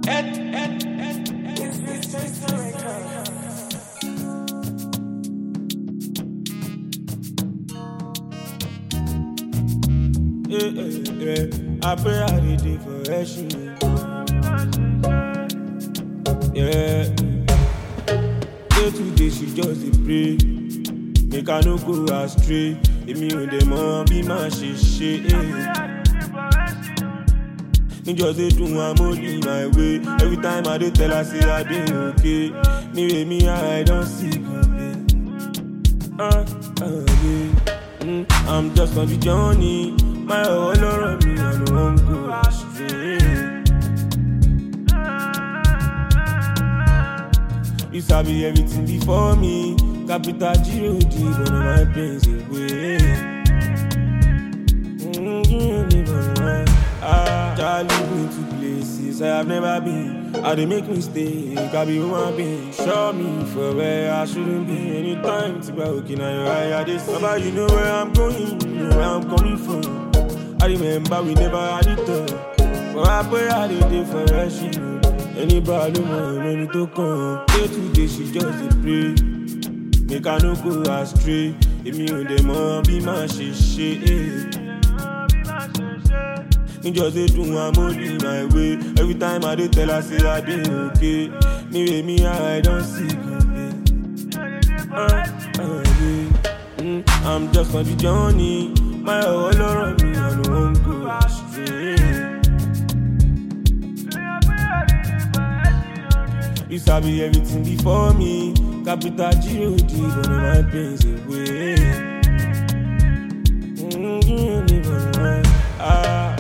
I pray I did it for action. Yeah. Day to day she just dey pray. Make I no go astray. Èmi ò dẹ̀ mọ̀ bí màá ṣe ṣe. Me just dey do am only my way. Every time I dey tell her say I dey okay. Me I don't see good. I'm just on the journey. My whole around me, I don't want to go astray. You sabi everything before me. Capital G-O-D, one of my pains away. I lead me to places I have never been. I dey make mistake, I be human being. Show me for where I shouldn't be. Anytime to be looking at your eye, I dey see. But you know where I'm going, you know where I'm coming from. I remember we never had it all. But I pray I did for her, she know. Anybody want me to come. Day to day she just dey pray. Make I no go astray. Èmi ò dẹ̀ mọ̀ bí màá ṣe ṣe. Me just dey do am only my way. Every time I dey tell her say I dey okay. Me I don't see good. I'm just on the journey. My whole around me, I don't want to go astray. You sabi everything before me. Capital G-O-D, one of my pains away.